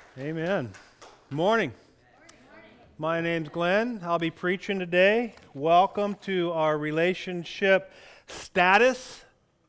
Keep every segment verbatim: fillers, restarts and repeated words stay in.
Amen. Morning. My name's Glenn. I'll be preaching today. Welcome to our relationship status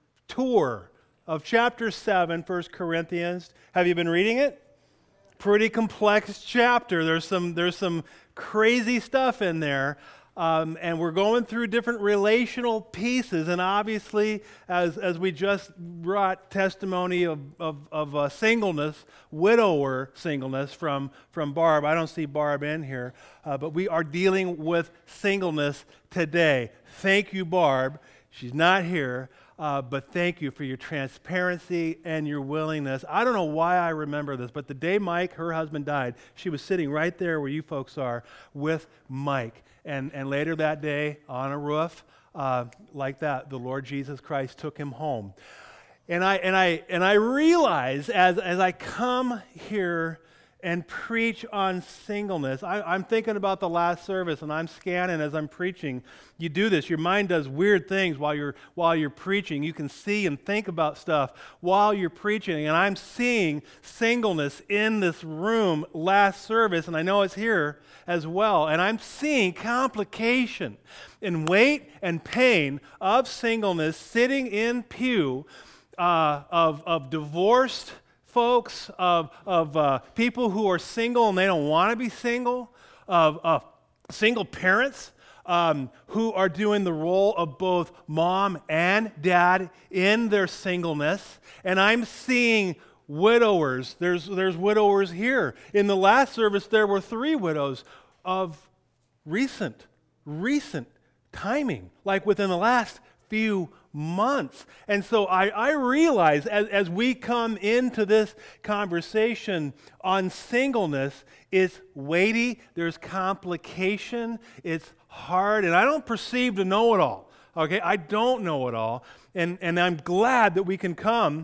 tour of chapter seven, First Corinthians. Have you been reading it? Pretty complex chapter. There's some there's some crazy stuff in there. Um, and we're going through different relational pieces, and obviously, as as we just brought testimony of of, of uh, singleness, widower singleness from from Barb. I don't see Barb in here, uh, but we are dealing with singleness today. Thank you, Barb. She's not here, uh, but thank you for your transparency and your willingness. I don't know why I remember this, but the day Mike, her husband, died, she was sitting right there where you folks are with Mike. And and later that day, on a roof, uh, like that, the Lord Jesus Christ took him home. And I and I and I realize as as I come here and preach on singleness, I, I'm thinking about the last service, and I'm scanning as I'm preaching. You do this; your mind does weird things while you're while you're preaching. You can see and think about stuff while you're preaching, and I'm seeing singleness in this room last service, and I know it's here as well. And I'm seeing complication and weight and pain of singleness sitting in pew uh, of of divorced folks, of, of uh, people who are single and they don't want to be single, of, of single parents um, who are doing the role of both mom and dad in their singleness. And I'm seeing widowers. There's, there's widowers here. In the last service, there were three widows of recent, recent timing, like within the last few months. And so I, I realize as, as we come into this conversation on singleness, it's weighty, there's complication, it's hard, and I don't perceive to know it all. Okay, I don't know it all. And, and I'm glad that we can come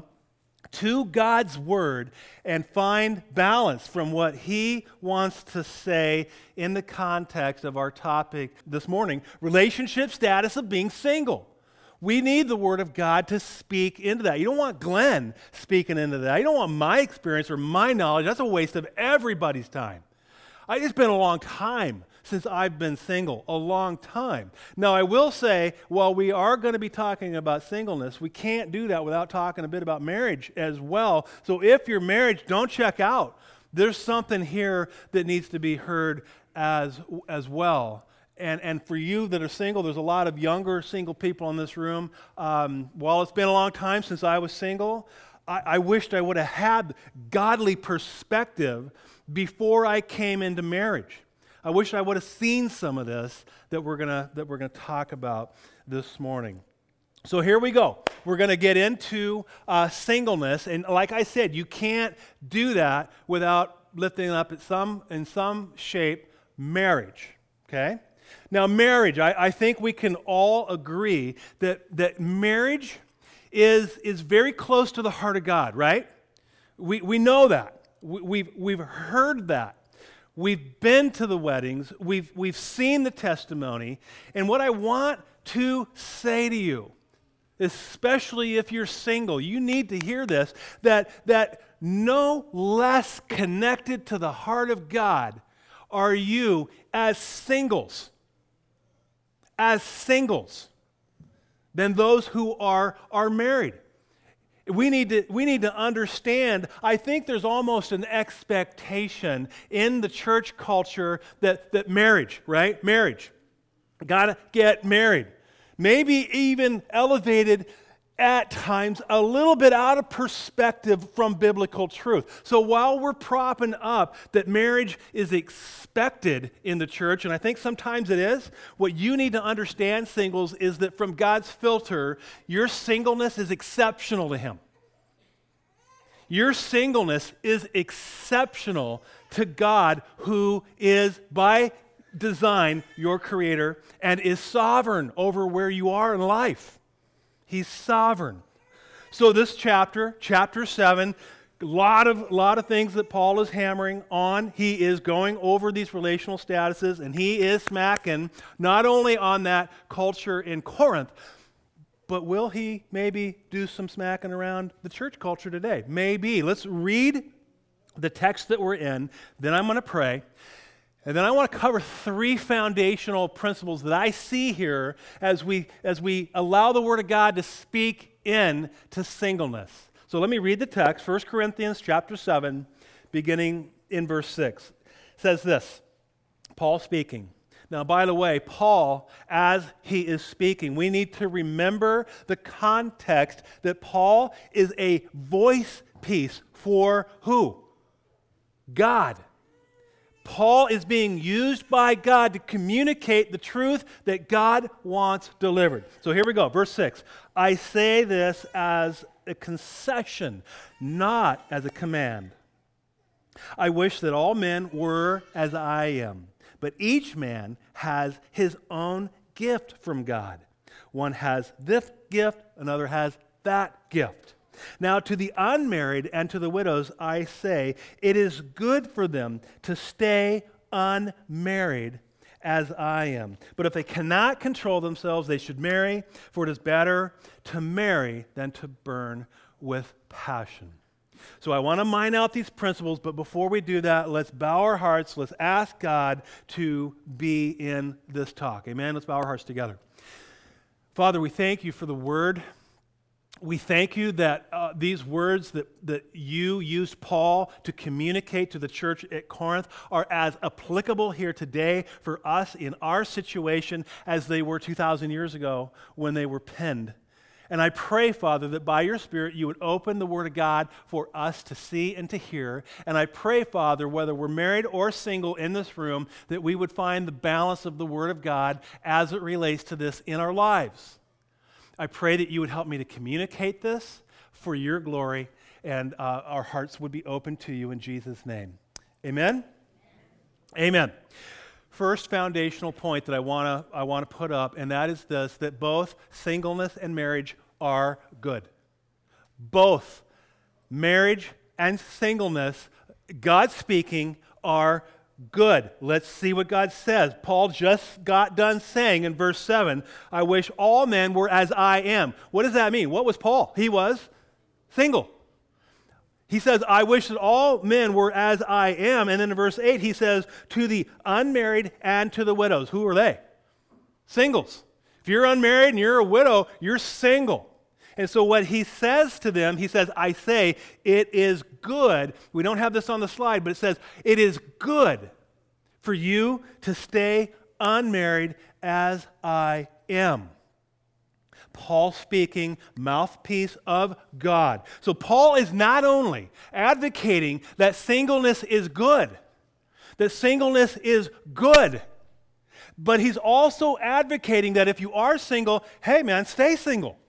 to God's Word and find balance from what He wants to say in the context of our topic this morning, relationship status of being single. We need the Word of God to speak into that. You don't want Glenn speaking into that. You don't want my experience or my knowledge. That's a waste of everybody's time. I, it's been a long time since I've been single, a long time. Now, I will say, while we are going to be talking about singleness, we can't do that without talking a bit about marriage as well. So if you're married, don't check out. There's something here that needs to be heard as, as well. And and for you that are single, there's a lot of younger single people in this room. Um, while it's been a long time since I was single, I, I wished I would have had godly perspective before I came into marriage. I wish I would have seen some of this that we're gonna that we're gonna talk about this morning. So here we go. We're going to get into uh, singleness, and like I said, you can't do that without lifting up in some in some shape marriage. Okay. Now, marriage, I, I think we can all agree that, that marriage is, is very close to the heart of God, right? We, we know that. We, we've, we've heard that. We've been to the weddings. We've, we've seen the testimony. And what I want to say to you, especially if you're single, you need to hear this, that, that no less connected to the heart of God are you as singles. as singles than those who are, are married. We need to, we need to understand, I think there's almost an expectation in the church culture that, that marriage, right? Marriage. Gotta get married. Maybe even elevated at times a little bit out of perspective from biblical truth. So while we're propping up that marriage is expected in the church, and I think sometimes it is, what you need to understand, singles, is that from God's filter, your singleness is exceptional to Him. Your singleness is exceptional to God, who is by design your creator and is sovereign over where you are in life. He's sovereign. So this chapter, chapter seven, a lot of, lot of things that Paul is hammering on. He is going over these relational statuses, and he is smacking not only on that culture in Corinth, but will he maybe do some smacking around the church culture today? Maybe. Let's read the text that we're in, then I'm going to pray, and then I want to cover three foundational principles that I see here as we as we allow the Word of God to speak in to singleness. So let me read the text, First Corinthians chapter seven, beginning in verse six. It says this, Paul speaking. Now, by the way, Paul, as he is speaking, we need to remember the context that Paul is a voice piece for who? God. Paul is being used by God to communicate the truth that God wants delivered. So here we go, verse six. I say this as a concession, not as a command. I wish that all men were as I am, but each man has his own gift from God. One has this gift, another has that gift. Now, to the unmarried and to the widows, I say, it is good for them to stay unmarried as I am. But if they cannot control themselves, they should marry, for it is better to marry than to burn with passion. So I want to mine out these principles, but before we do that, let's bow our hearts. Let's ask God to be in this talk. Amen? Let's bow our hearts together. Father, we thank you for the word. We thank you that uh, these words that, that you used Paul to communicate to the church at Corinth are as applicable here today for us in our situation as they were two thousand years ago when they were penned. And I pray, Father, that by your Spirit you would open the Word of God for us to see and to hear. And I pray, Father, whether we're married or single in this room, that we would find the balance of the Word of God as it relates to this in our lives. I pray that you would help me to communicate this for your glory, and uh, our hearts would be open to you in Jesus' name. Amen? Amen. First foundational point that I want to I want to put up, and that is this, that both singleness and marriage are good. Both marriage and singleness, God speaking, are good. Let's see what God says. Paul just got done saying in verse seven, I wish all men were as I am. What does that mean? What was Paul? He was single. He says, I wish that all men were as I am. And then in verse eight, he says, to the unmarried and to the widows. Who are they? Singles. If you're unmarried and you're a widow, you're single. And so what he says to them, he says, I say, it is good. We don't have this on the slide, but it says, it is good for you to stay unmarried as I am. Paul speaking, mouthpiece of God. So Paul is not only advocating that singleness is good, that singleness is good, but he's also advocating that if you are single, hey man, stay single.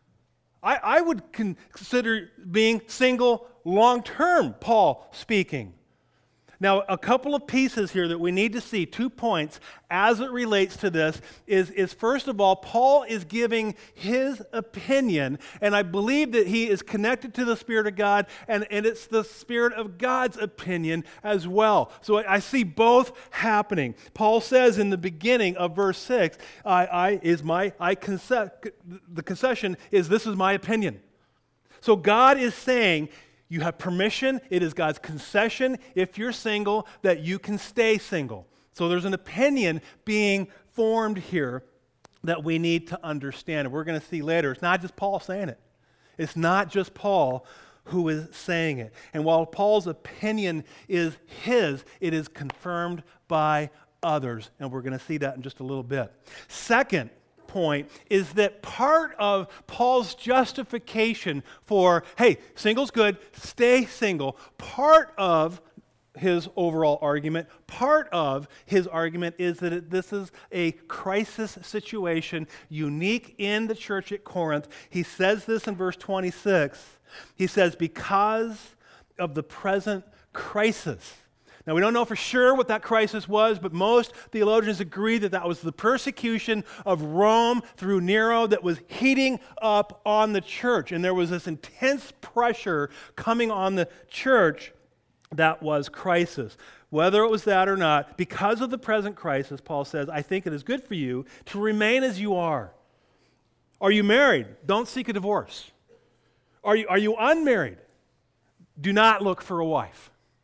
I, I would consider being single long-term, Paul speaking. Now, a couple of pieces here that we need to see, two points as it relates to this, is, is first of all, Paul is giving his opinion, and I believe that he is connected to the Spirit of God, and, and it's the Spirit of God's opinion as well. So I, I see both happening. Paul says in the beginning of verse six, I, I is my, I conce- the concession is this is my opinion. So God is saying, you have permission, it is God's concession, if you're single, that you can stay single. So there's an opinion being formed here that we need to understand. And we're going to see later, it's not just Paul saying it. It's not just Paul who is saying it. And while Paul's opinion is his, it is confirmed by others. And we're going to see that in just a little bit. Second point is that part of Paul's justification for, hey, single's good, stay single, part of his overall argument, part of his argument is that it, this is a crisis situation unique in the church at Corinth. He says this in verse twenty-six. He says, because of the present crisis. Now, we don't know for sure what that crisis was, but most theologians agree that that was the persecution of Rome through Nero that was heating up on the church. And there was this intense pressure coming on the church that was crisis. Whether it was that or not, because of the present crisis, Paul says, I think it is good for you to remain as you are. Are you married? Don't seek a divorce. Are you, are you unmarried? Do not look for a wife.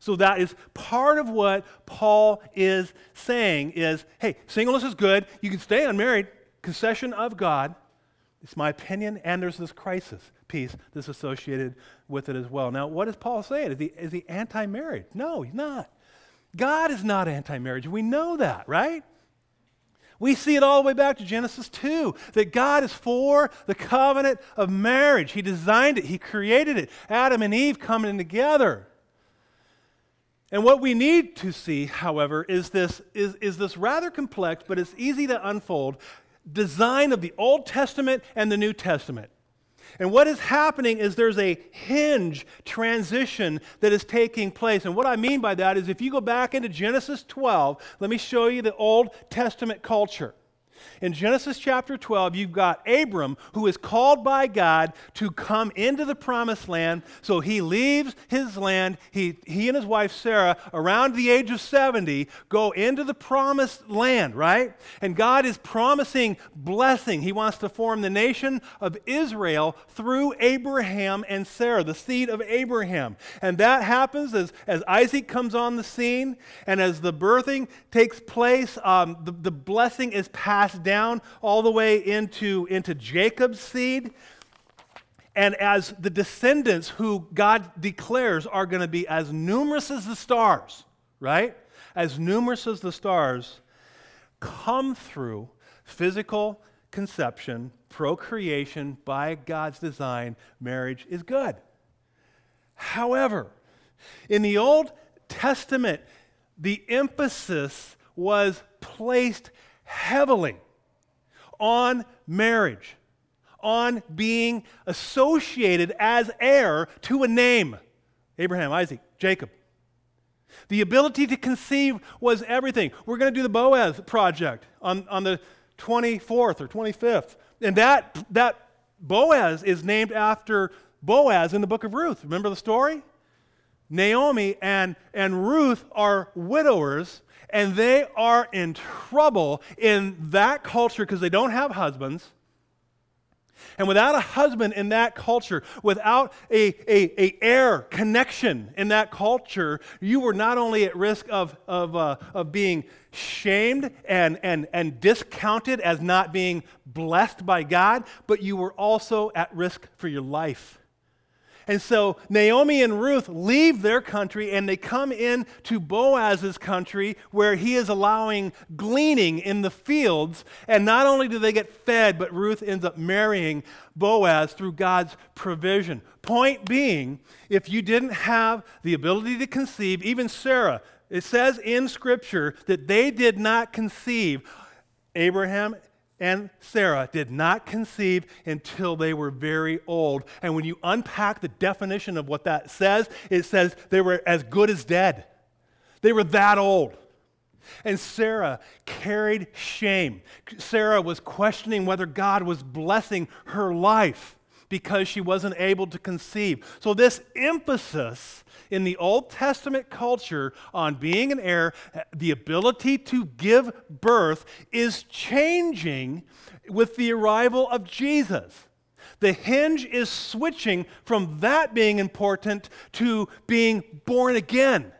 So that is part of what Paul is saying is, hey, singleness is good. You can stay unmarried. Concession of God. It's my opinion, and there's this crisis piece that's associated with it as well. Now, what is Paul saying? Is he, is he anti-marriage? No, he's not. God is not anti-marriage. We know that, right? We see it all the way back to Genesis two, that God is for the covenant of marriage. He designed it. He created it. Adam and Eve coming together. And what we need to see, however, is this, is, is this rather complex, but it's easy to unfold, design of the Old Testament and the New Testament. And what is happening is there's a hinge transition that is taking place. And what I mean by that is if you go back into Genesis twelve, let me show you the Old Testament culture. In Genesis chapter twelve, you've got Abram, who is called by God to come into the promised land. So he leaves his land. He, he and his wife Sarah, around the age of seventy, go into the promised land, right? And God is promising blessing. He wants to form the nation of Israel through Abraham and Sarah, the seed of Abraham. And that happens as, as Isaac comes on the scene, and as the birthing takes place, um, the, the blessing is passed down all the way into, into Jacob's seed. And as the descendants who God declares are going to be as numerous as the stars, right? As numerous as the stars, come through physical conception, procreation by God's design, marriage is good. However, in the Old Testament, the emphasis was placed heavily on marriage, on being associated as heir to a name. Abraham, Isaac, Jacob. The ability to conceive was everything. We're going to do the Boaz project on, on the twenty-fourth or twenty-fifth. And that, that Boaz is named after Boaz in the book of Ruth. Remember the story? Naomi and, and Ruth are widowers, and they are in trouble in that culture because they don't have husbands. And without a husband in that culture, without a, a, a heir connection in that culture, you were not only at risk of, of, uh, of being shamed and, and, and discounted as not being blessed by God, but you were also at risk for your life. And so Naomi and Ruth leave their country and they come into Boaz's country where he is allowing gleaning in the fields. And not only do they get fed, but Ruth ends up marrying Boaz through God's provision. Point being, if you didn't have the ability to conceive, even Sarah, it says in Scripture that they did not conceive. Abraham and Sarah did not conceive until they were very old. And when you unpack the definition of what that says, it says they were as good as dead. They were that old. And Sarah carried shame. Sarah was questioning whether God was blessing her life because she wasn't able to conceive. So this emphasis in the Old Testament culture on being an heir, the ability to give birth, is changing with the arrival of Jesus. The hinge is switching from that being important to being born again.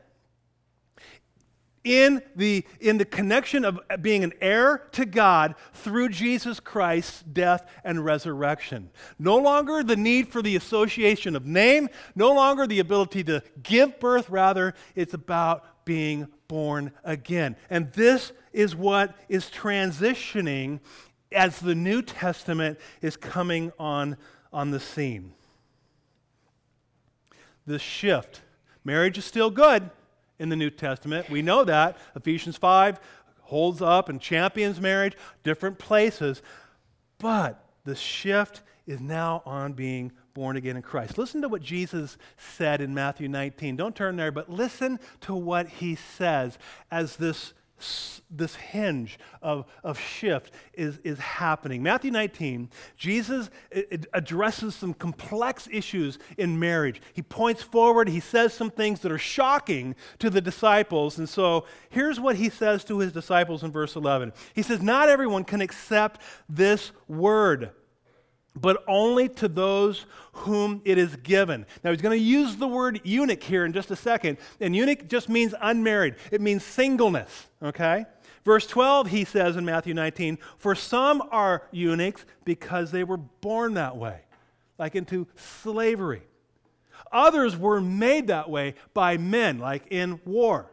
In the, in the connection of being an heir to God through Jesus Christ's death and resurrection. No longer the need for the association of name, no longer the ability to give birth, rather it's about being born again. And this is what is transitioning as the New Testament is coming on, on the scene. The shift. Marriage is still good in the New Testament. We know that. Ephesians five holds up and champions marriage, different places. But the shift is now on being born again in Christ. Listen to what Jesus said in Matthew nineteen. Don't turn there, but listen to what he says as this, this hinge of, of shift is, is happening. Matthew nineteen, Jesus addresses some complex issues in marriage. He points forward, he says some things that are shocking to the disciples. And so here's what he says to his disciples in verse eleven. He says, "Not everyone can accept this word." but only to those whom it is given. Now, he's going to use the word eunuch here in just a second. And eunuch just means unmarried. It means singleness, okay? Verse twelve, he says in Matthew nineteen, for some are eunuchs because they were born that way, like into slavery. Others were made that way by men, like in war.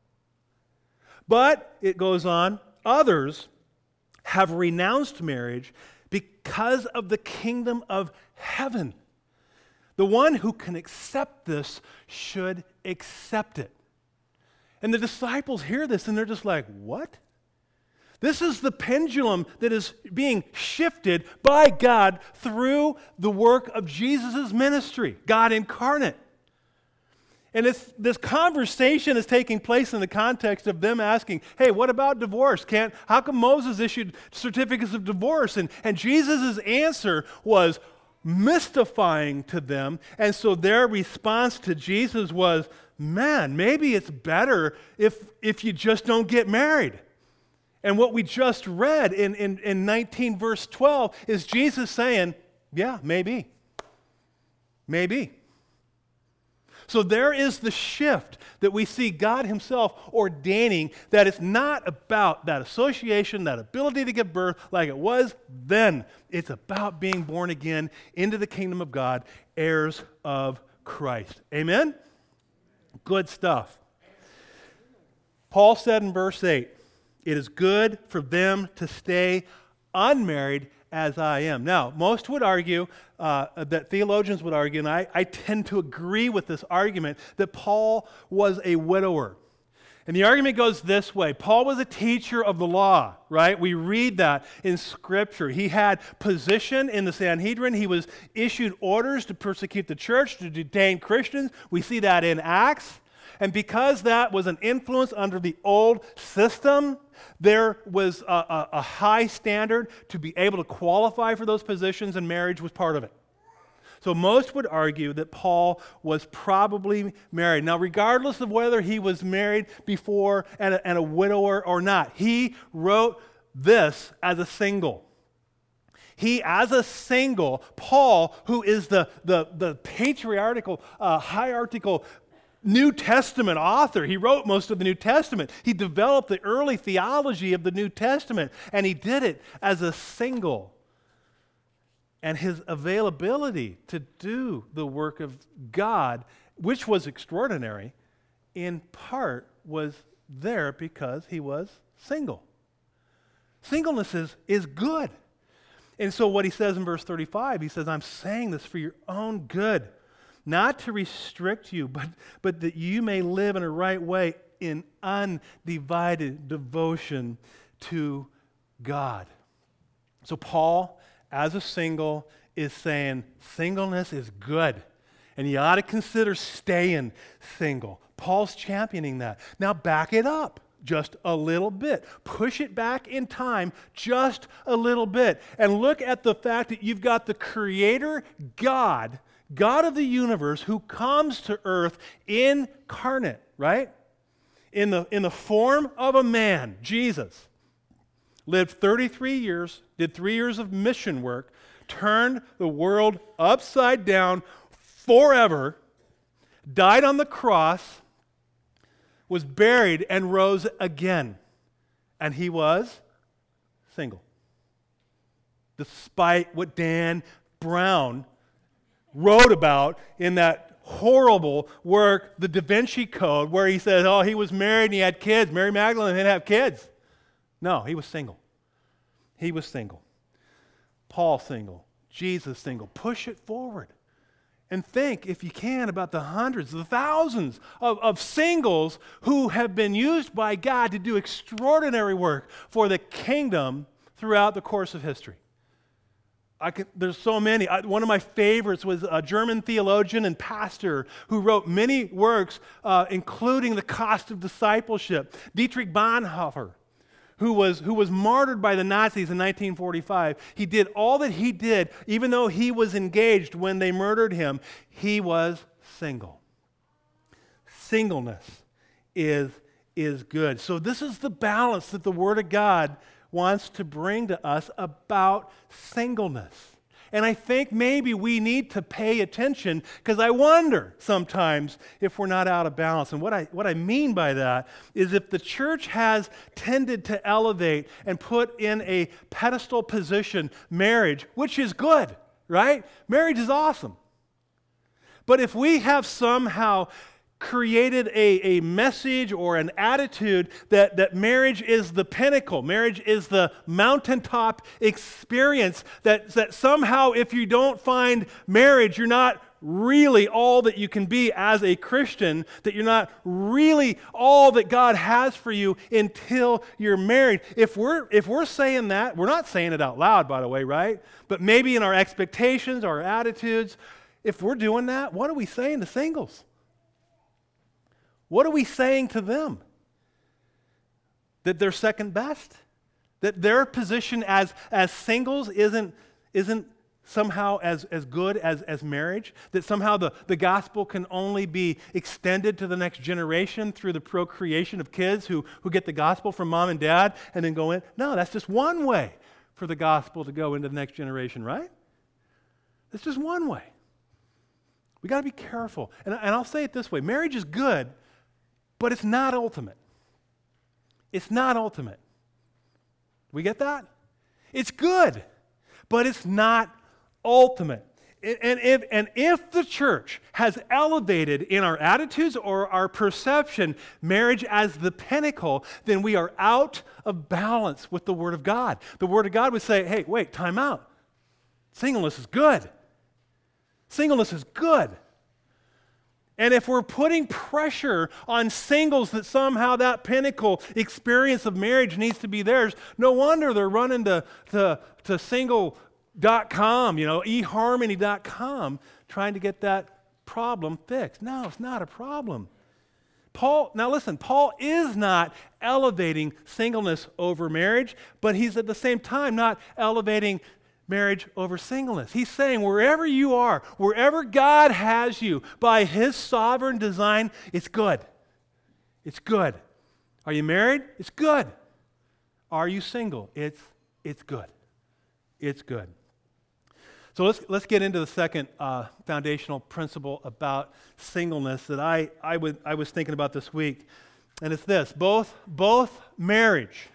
But, it goes on, others have renounced marriage because of the kingdom of heaven. The one who can accept this should accept it. And the disciples hear this and they're just like, what? This is the pendulum that is being shifted by God through the work of Jesus' ministry, God incarnate. And it's, this conversation is taking place in the context of them asking, hey, what about divorce? Can't, how come Moses issued certificates of divorce? And, and Jesus' answer was mystifying to them. And so their response to Jesus was, man, maybe it's better if, if you just don't get married. And what we just read in, in, in nineteen verse twelve is Jesus saying, yeah, maybe. Maybe. So there is the shift that we see God himself ordaining, that it's not about that association, that ability to give birth like it was then. It's about being born again into the kingdom of God, heirs of Christ. Amen? Good stuff. Paul said in verse eight, it is good for them to stay unmarried as I am. Now, most would argue, uh, that theologians would argue, and I, I tend to agree with this argument, that Paul was a widower. And the argument goes this way. Paul was a teacher of the law, right? We read that in Scripture. He had position in the Sanhedrin. He was issued orders to persecute the church, to detain Christians. We see that in Acts. And because that was an influence under the old system, there was a, a, a high standard to be able to qualify for those positions, and marriage was part of it. So most would argue that Paul was probably married. Now, regardless of whether he was married before and a, and a widower or not, he wrote this as a single. He, as a single, Paul, who is the, the, the patriarchal, uh, hierarchical New Testament author. He wrote most of the New Testament. He developed the early theology of the New Testament, and he did it as a single. And his availability to do the work of God, which was extraordinary, in part was there because he was single. Singleness is, is good. And so what he says in verse thirty-five, he says, I'm saying this for your own good, not to restrict you, but, but that you may live in a right way in undivided devotion to God. So Paul, as a single, is saying singleness is good, and you ought to consider staying single. Paul's championing that. Now back it up just a little bit. Push it back in time just a little bit, and look at the fact that you've got the Creator God, God of the universe, who comes to earth incarnate, right? In the, in the form of a man, Jesus. Lived thirty-three years, did three years of mission work, turned the world upside down forever, died on the cross, was buried, and rose again. And he was single. Despite what Dan Brown wrote about in that horrible work, The Da Vinci Code, where he says, oh, he was married and he had kids. Mary Magdalene didn't have kids. No, he was single. He was single. Paul single. Jesus single. Push it forward. And think, if you can, about the hundreds, the thousands of, of singles who have been used by God to do extraordinary work for the kingdom throughout the course of history. I can, there's so many. I, one of my favorites was a German theologian and pastor who wrote many works, uh, including The Cost of Discipleship. Dietrich Bonhoeffer, who was, who was martyred by the Nazis in nineteen forty-five. He did all that he did, even though he was engaged when they murdered him. He was single. Singleness is, is good. So this is the balance that the Word of God wants to bring to us about singleness. And I think maybe we need to pay attention because I wonder sometimes if we're not out of balance. And what I, what I mean by that is if the church has tended to elevate and put in a pedestal position marriage, which is good, right? Marriage is awesome. But if we have somehow created a, a message or an attitude that, that marriage is the pinnacle, marriage is the mountaintop experience, that, that somehow if you don't find marriage, you're not really all that you can be as a Christian, that you're not really all that God has for you until you're married. If we're, if we're saying that, we're not saying it out loud, by the way, right? But maybe in our expectations, our attitudes, if we're doing that, what are we saying to singles? What are we saying to them? That they're second best? That their position as, as singles isn't, isn't somehow as, as good as, as marriage? That somehow the, the gospel can only be extended to the next generation through the procreation of kids who, who get the gospel from mom and dad and then go in? No, that's just one way for the gospel to go into the next generation, right? That's just one way. We got to be careful. And, and I'll say it this way. Marriage is good, but it's not ultimate. It's not ultimate. We get that? It's good, but it's not ultimate. And if, and if the church has elevated in our attitudes or our perception marriage as the pinnacle, then we are out of balance with the Word of God. The Word of God would say, hey, wait, time out. Singleness is good. Singleness is good. And if we're putting pressure on singles that somehow that pinnacle experience of marriage needs to be theirs, no wonder they're running to, to, to single dot com, you know, e harmony dot com, trying to get that problem fixed. No, it's not a problem. Paul, now listen, Paul is not elevating singleness over marriage, but he's at the same time not elevating marriage over singleness. He's saying wherever you are, wherever God has you, by His sovereign design, it's good. It's good. Are you married? It's good. Are you single? It's, it's good. It's good. So let's, let's get into the second uh, foundational principle about singleness that I, I, would, I was thinking about this week. And it's this. Both, both marriage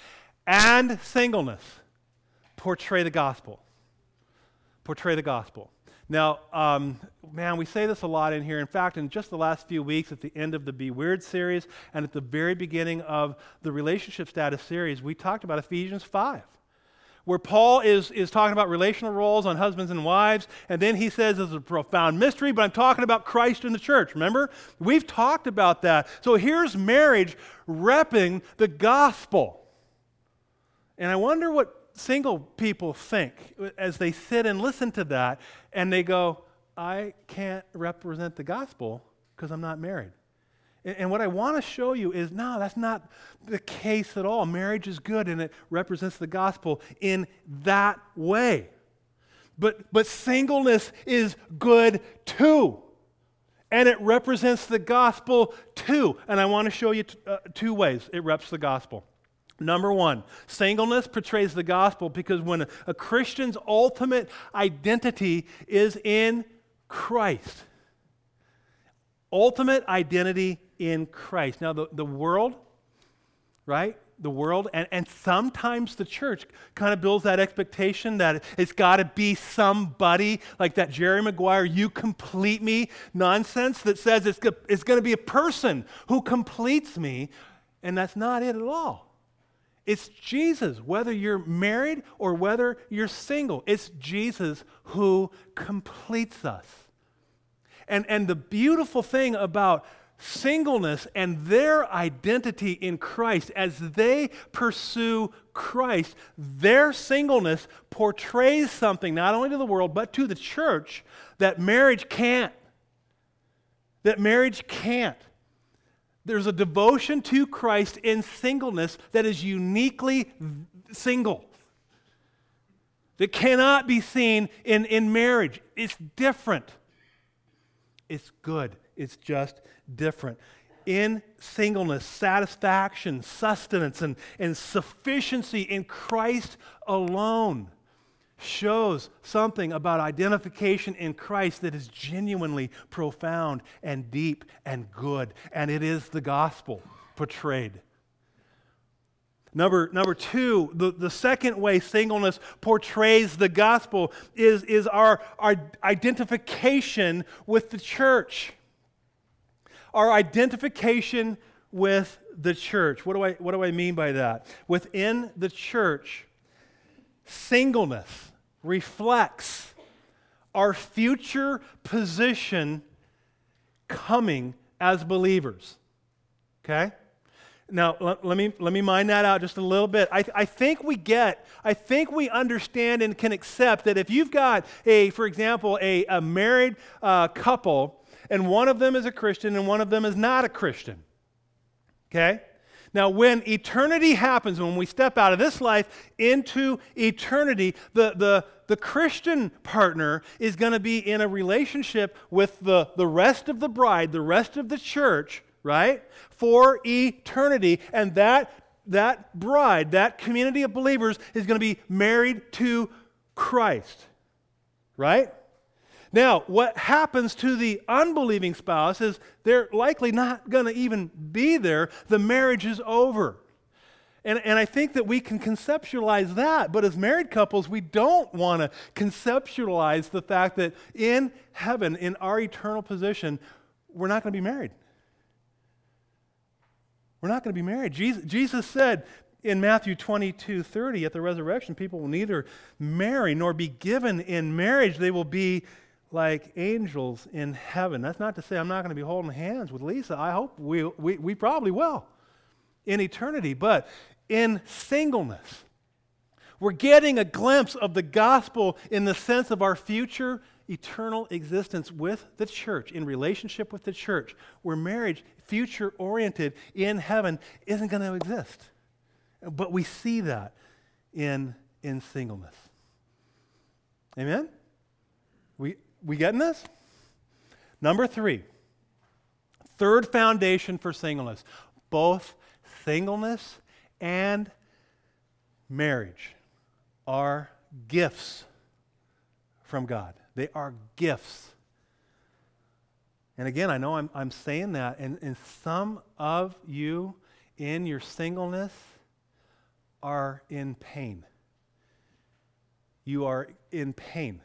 and singleness portray the gospel. Portray the gospel. Now, um, man, we say this a lot in here. In fact, in just the last few weeks, at the end of the Be Weird series and at the very beginning of the Relationship Status series, we talked about Ephesians five, where Paul is, is talking about relational roles on husbands and wives, and then he says it's a profound mystery, but I'm talking about Christ in the church. Remember? We've talked about that. So here's marriage repping the gospel. And I wonder what single people think as they sit and listen to that and they go, I can't represent the gospel because I'm not married. And, and what I want to show you is, no, that's not the case at all. Marriage is good and it represents the gospel in that way. But, but singleness is good too. And it represents the gospel too. And I want to show you t- uh, two ways it reps the gospel. Number one, singleness portrays the gospel because when a, a Christian's ultimate identity is in Christ. Ultimate identity in Christ. Now, the, the world, right? The world, and, and sometimes the church kind of builds that expectation that it's got to be somebody like that Jerry Maguire, you complete me nonsense that says it's, it's going to be a person who completes me, and that's not it at all. It's Jesus, whether you're married or whether you're single. It's Jesus who completes us. And, and the beautiful thing about singleness and their identity in Christ, as they pursue Christ, their singleness portrays something not only to the world but to the church that marriage can't. That marriage can't. There's a devotion to Christ in singleness that is uniquely single. That cannot be seen in, in marriage. It's different. It's good. It's just different. In singleness, satisfaction, sustenance, and, and sufficiency in Christ alone shows something about identification in Christ that is genuinely profound and deep and good, and it is the gospel portrayed. Number, number two, the, the second way singleness portrays the gospel is, is our, our identification with the church. Our identification with the church. What do I, what do I mean by that? Within the church, singleness reflects our future position coming as believers. Okay? Now, let, let me let me mind that out just a little bit. I, I think we get, I think we understand and can accept that if you've got a, for example, a, a married uh, couple, and one of them is a Christian and one of them is not a Christian. Okay? Now, when eternity happens, when we step out of this life into eternity, the, the, the Christian partner is going to be in a relationship with the, the rest of the bride, the rest of the church, right, for eternity. And that, that bride, that community of believers is going to be married to Christ, right? Now, what happens to the unbelieving spouse is they're likely not going to even be there. The marriage is over. And, and I think that we can conceptualize that, but as married couples, we don't want to conceptualize the fact that in heaven, in our eternal position, we're not going to be married. We're not going to be married. Jesus, Jesus said in Matthew twenty-two thirty, at the resurrection, people will neither marry nor be given in marriage. They will be like angels in heaven. That's not to say I'm not going to be holding hands with Lisa. I hope we, we, we probably will in eternity. But in singleness, we're getting a glimpse of the gospel in the sense of our future eternal existence with the church, in relationship with the church, where marriage, future-oriented in heaven, isn't going to exist. But we see that in, in singleness. Amen? We, we getting this? Number three, third foundation for singleness. Both singleness and marriage are gifts from God. They are gifts. And again, I know I'm, I'm saying that, and, and some of you in your singleness are in pain. You are in pain.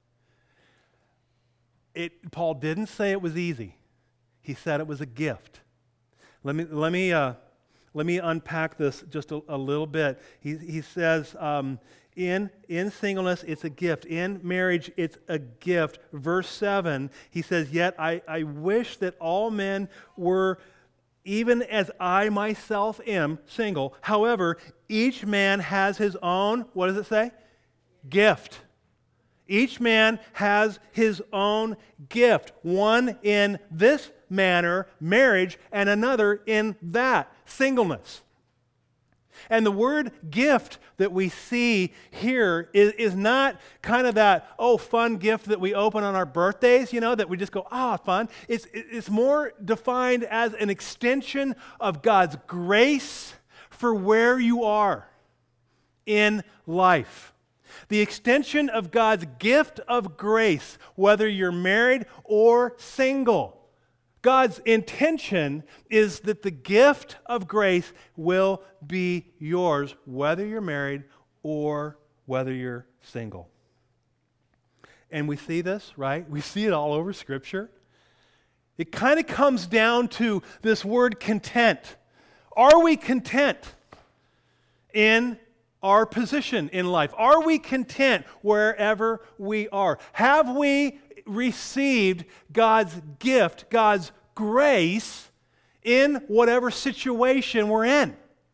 It, Paul didn't say it was easy. He said it was a gift. Let me let me uh, let me unpack this just a, a little bit. He he says um, in in singleness it's a gift. In marriage it's a gift. Verse seven, he says, "Yet I I wish that all men were even as I myself am single. However, each man has his own," what does it say? Gift. Each man has his own gift. One in this manner, marriage, and another in that, singleness. And the word gift that we see here is, is not kind of that, oh, fun gift that we open on our birthdays, you know, that we just go, ah, oh, fun. It's, it's more defined as an extension of God's grace for where you are in life. The extension of God's gift of grace, whether you're married or single. God's intention is that the gift of grace will be yours, whether you're married or whether you're single. And we see this, right? We see it all over Scripture. It kind of comes down to this word content. Are we content in our position in life? Are we content wherever we are? Have we received God's gift, God's grace in whatever situation we're in?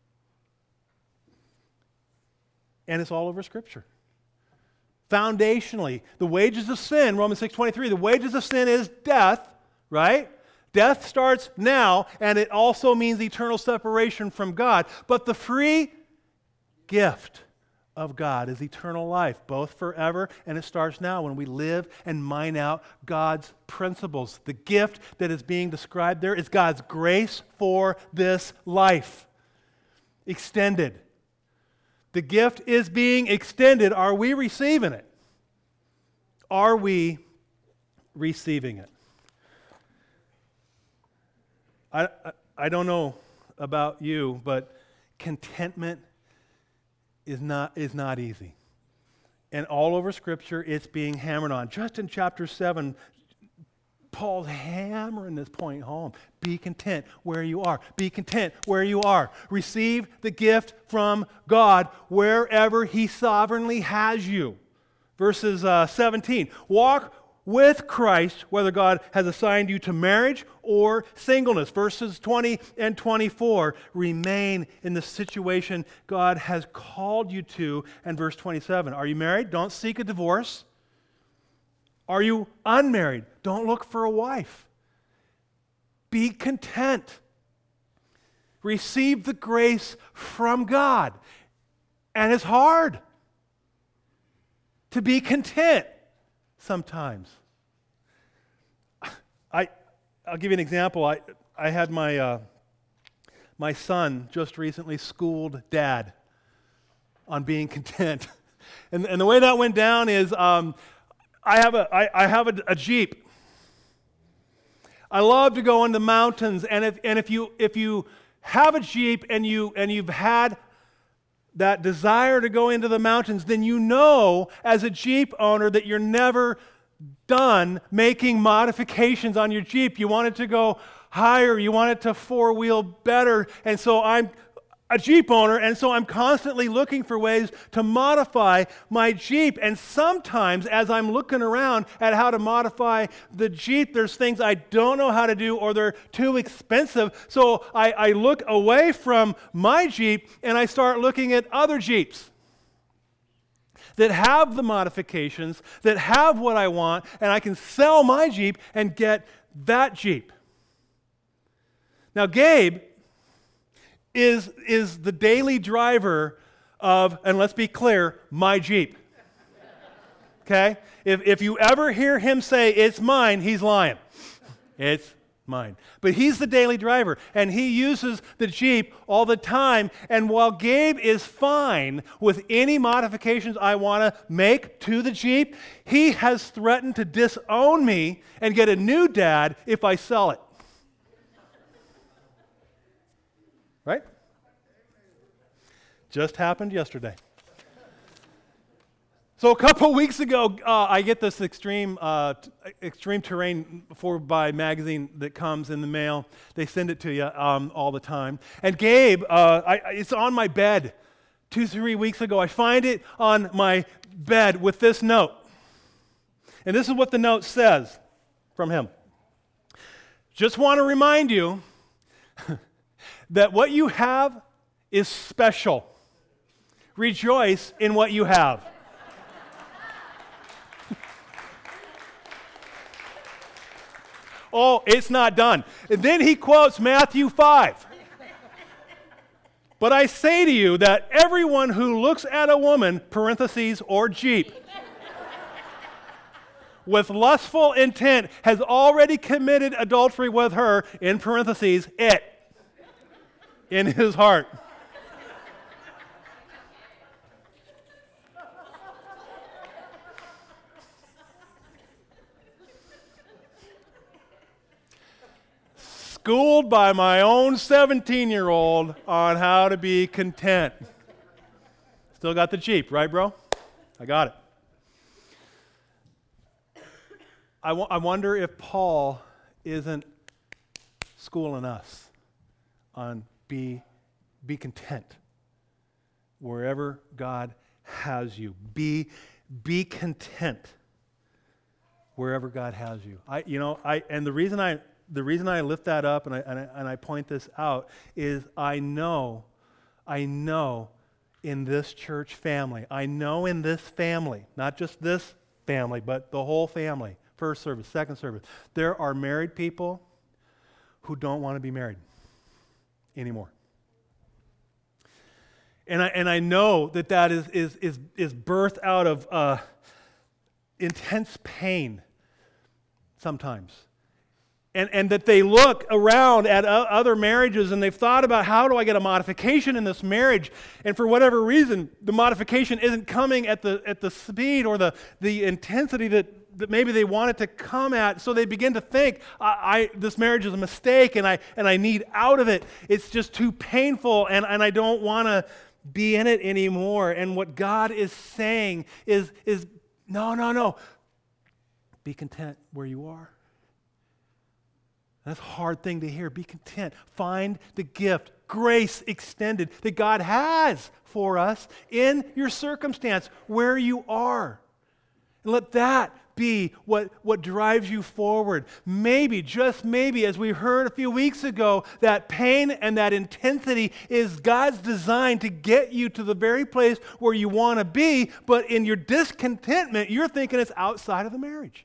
And it's all over Scripture. Foundationally, the wages of sin, Romans six twenty-three, the wages of sin is death, right? Death starts now, and it also means eternal separation from God. But the free gift of God is eternal life, both forever, and it starts now when we live and mine out God's principles. The gift that is being described there is God's grace for this life, extended. The gift is being extended. Are we receiving it? Are we receiving it? I, I, I don't know about you, but contentment is not, is not easy. And all over Scripture, it's being hammered on. Just in chapter seven, Paul's hammering this point home. Be content where you are. Be content where you are. Receive the gift from God wherever He sovereignly has you. Verses uh, seventeen. Walk with Christ, whether God has assigned you to marriage or singleness. Verses twenty and twenty-four. Remain in the situation God has called you to. And verse twenty-seven. Are you married? Don't seek a divorce. Are you unmarried? Don't look for a wife. Be content. Receive the grace from God. And it's hard to be content sometimes. I, I'll give you an example. I, I had my, uh, my son just recently schooled Dad on being content. And, and the way that went down is um, I have a I, I have a, a Jeep. I love to go in the mountains, and if and if you if you have a Jeep and you and you've had that desire to go into the mountains, then you know as a Jeep owner that you're never done making modifications on your Jeep. You want it to go higher, you want it to four-wheel better, and so I'm a Jeep owner, and so I'm constantly looking for ways to modify my Jeep. And sometimes as I'm looking around at how to modify the Jeep, there's things I don't know how to do or they're too expensive. So I, I look away from my Jeep and I start looking at other Jeeps that have the modifications, that have what I want, and I can sell my Jeep and get that Jeep. Now Gabe is, is the daily driver of, and let's be clear, my Jeep. Okay? If, if you ever hear him say, it's mine, he's lying. It's mine. But he's the daily driver, and he uses the Jeep all the time, and while Gabe is fine with any modifications I want to make to the Jeep, he has threatened to disown me and get a new dad if I sell it. Right? Just happened yesterday. So a couple weeks ago, uh, I get this extreme uh, t- extreme terrain four by magazine that comes in the mail. They send it to you um, all the time. And Gabe, uh, I, it's on my bed. Two, three weeks ago, I find it on my bed with this note. And this is what the note says from him. Just want to remind you that what you have is special. Rejoice in what you have. Oh, it's not done. And then he quotes Matthew five. But I say to you that everyone who looks at a woman, parentheses, or Jeep, with lustful intent has already committed adultery with her, in parentheses, it, in his heart. Schooled by my own seventeen-year-old on how to be content. Still got the Jeep, right, bro? I got it. I, w- I wonder if Paul isn't schooling us on be, be content wherever God has you. Be, be content wherever God has you. I, you know, I, and the reason I The reason I lift that up and I, and I and I point this out is I know, I know in this church family, I know in this family, not just this family, but the whole family, first service, second service, there are married people who don't want to be married anymore. And I and I know that that is is is is birthed out of uh, intense pain sometimes. And, and that they look around at o- other marriages and they've thought about, how do I get a modification in this marriage? And for whatever reason, the modification isn't coming at the at the speed or the, the intensity that, that maybe they want it to come at. So they begin to think, I, I this marriage is a mistake and I and I need out of it. It's just too painful and, and I don't want to be in it anymore. And what God is saying is, is no, no, no. Be content where you are. That's a hard thing to hear. Be content. Find the gift, grace extended that God has for us in your circumstance, where you are. And let that be what, what drives you forward. Maybe, just maybe, as we heard a few weeks ago, that pain and that intensity is God's design to get you to the very place where you want to be, but in your discontentment, you're thinking it's outside of the marriage.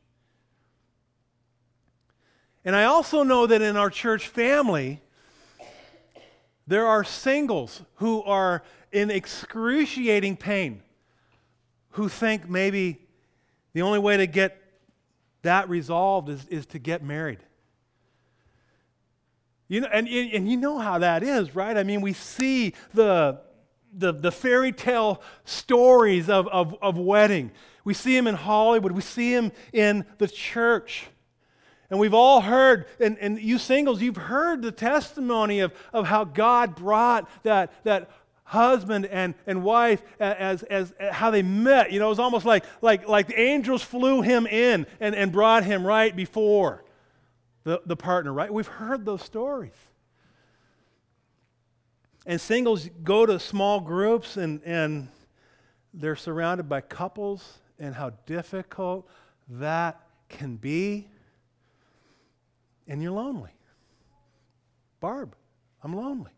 And I also know that in our church family, there are singles who are in excruciating pain, who think maybe the only way to get that resolved is, is to get married. You know, and, and you know how that is, right? I mean, we see the, the, the fairy tale stories of, of, of wedding. We see them in Hollywood. We see them in the church. And we've all heard, and, and you singles, you've heard the testimony of, of how God brought that, that husband and, and wife as, as, as how they met. You know, it was almost like, like, like the angels flew him in and, and brought him right before the, the partner, right? We've heard those stories. And singles go to small groups and, and they're surrounded by couples and how difficult that can be. And you're lonely. Barb, I'm lonely.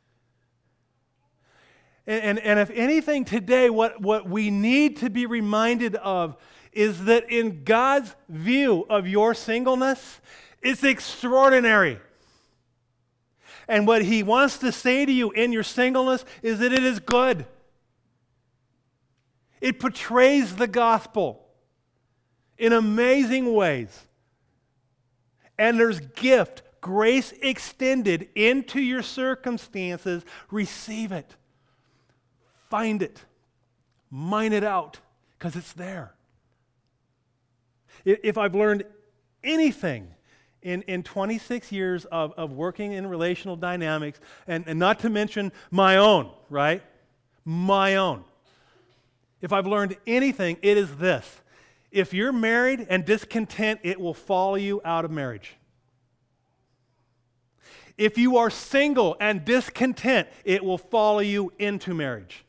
And, and, and if anything today, what, what we need to be reminded of is that in God's view of your singleness, it's extraordinary. And what He wants to say to you in your singleness is that it is good. It portrays the gospel in amazing ways. And there's gift, grace extended into your circumstances. Receive it. Find it. Mine it out, because it's there. If I've learned anything in, in twenty-six years of, of working in relational dynamics, and, and not to mention my own, right? My own. If I've learned anything, it is this. If you're married and discontent, it will follow you out of marriage. If you are single and discontent, it will follow you into marriage.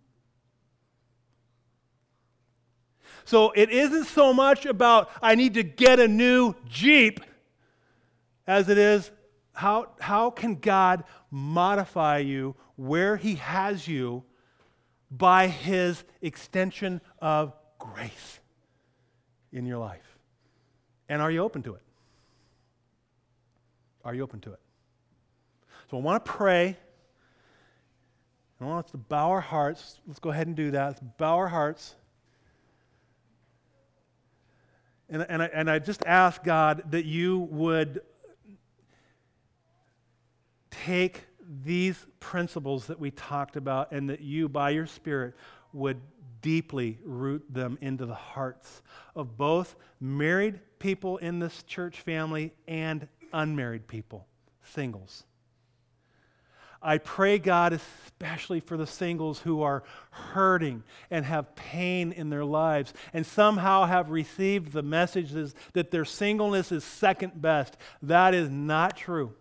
So it isn't so much about, I need to get a new Jeep, as it is, how, how can God modify you where He has you by His extension of grace in your life? And are you open to it? Are you open to it? So I want to pray. I want us to bow our hearts. Let's go ahead and do that. Let's bow our hearts. And, and, I, and I just ask God that you would take these principles that we talked about and that you, by your Spirit, would deeply root them into the hearts of both married people in this church family and unmarried people, singles. I pray, God, especially for the singles who are hurting and have pain in their lives and somehow have received the messages that their singleness is second best. That is not true.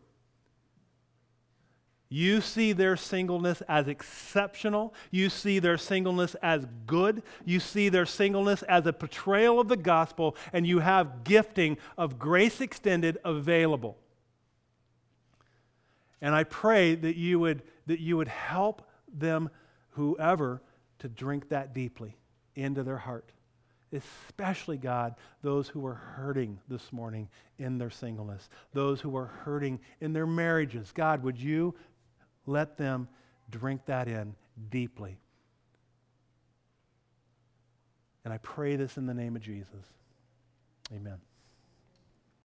You see their singleness as exceptional. You see their singleness as good. You see their singleness as a portrayal of the gospel, and you have gifting of grace extended available. And I pray that you would that you would help them, whoever, to drink that deeply into their heart. Especially, God, those who are hurting this morning in their singleness, those who are hurting in their marriages. God, would you let them drink that in deeply? And I pray this in the name of Jesus. Amen.